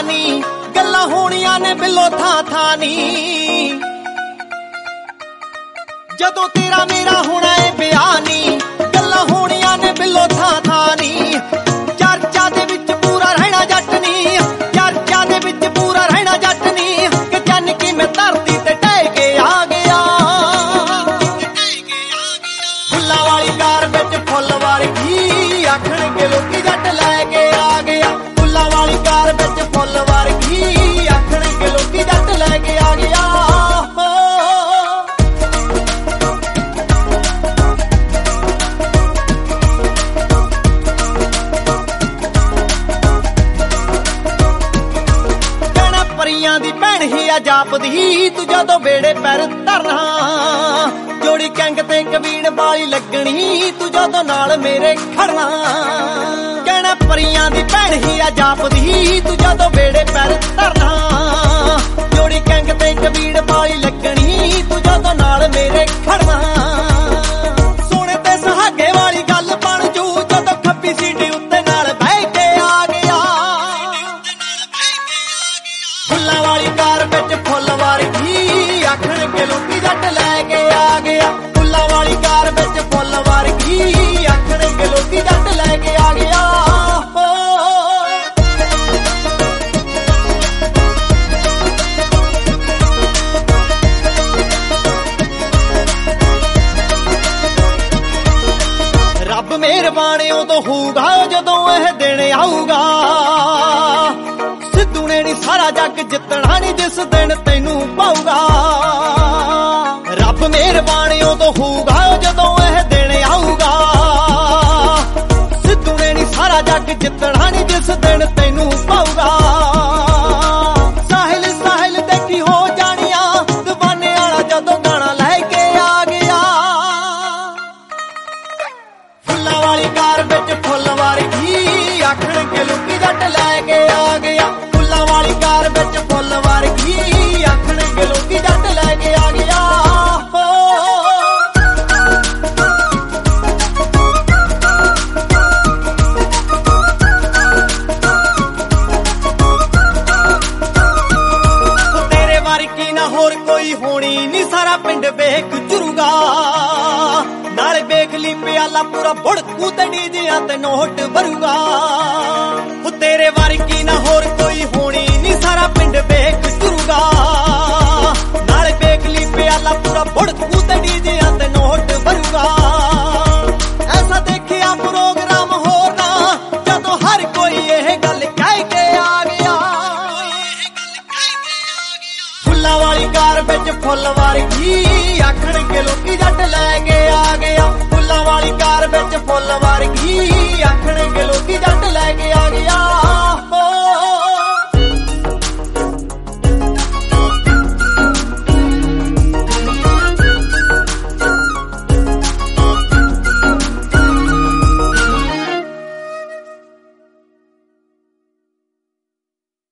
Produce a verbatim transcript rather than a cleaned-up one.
नी गल्लां होणियां ने बिलो थां थां नी जदों तेरा मेरा होना है ब्याह नी गल्लां होणियां ने बिलो थां थां नी चर्चा दे विच पूरा रहना जट नी चर्चा दे विच पूरा रहना जट नी कि जन की मैं धरती ते ढह के आ गया फुल्लां वाली कार विच फुल वर्गी आखणगे लोकी जट लै के आ गया फुल्लां वाली कार विच फुल वर्गी आखणगे लोकी जट लै के आ गया दी भैन ही आ जापदी तू जदों बेड़े पैर धरना जोड़ी कैंग ते कबीन वाली लगनी तू जदों नाल मेरे खड़ना कहना परियां दी भैन ही आ जापदी तू जदों बेड़े पैर धरना जोड़ी कैंग ते कबीन वाली लगनी तू जदों नाल मेरे खड़ना सोने ते सुहागे वाली गल बन जू जदों खब्बी सीटी उत्ते नाल बह के आ गया फुल्लां वाली कार विच फुल वर्गी आखणगे लोकी जट लै के आ गया फुल्लां वाली कार विच फुल वर्गी आखणगे लोकी जट लै के आ गया रब मेहरबान उदों होऊगा जदों इह दिन आऊगा सिद्धू ने नी सारा जग जितना नी जिस दिन तैनू पाऊगा रब मेहरबान उदों होऊगा जदों इह दिन आऊगा सिद्धू ने नी सारा जग जितना नी जिस दिन तैनू पाऊगा साहिल साहिल देखी हो जानिया दीवाने वाला जदों गाना लैके आ गया फुल्लां वाली कार विच फुल वर्गी आखणगे लोकी जट लै के आ गया फुल्लां वाली कार विच फुल वर्गी आखणगे लोकी जट लै के आ गया तेरे वर्गी ना होर कोई होनी नी सारा पिंड वेख झुरूगा नाले वेख ली प्याला पूरा बुड़कू ते डीजियां ते नोट भरूगा तेरे वर्गी ना होर कोई होनी नी सारा पिंड वेख झुरूगा नाले वेख ली प्याला पूरा बुड़कू ते डीजियां ते नोट भरूगा ऐसा देखिया प्रोग्राम होना जदों हर कोई यह गल कह के आ गया फुल्लां वाली कार विच फुल वर्गी आखणगे लोकी जट लै के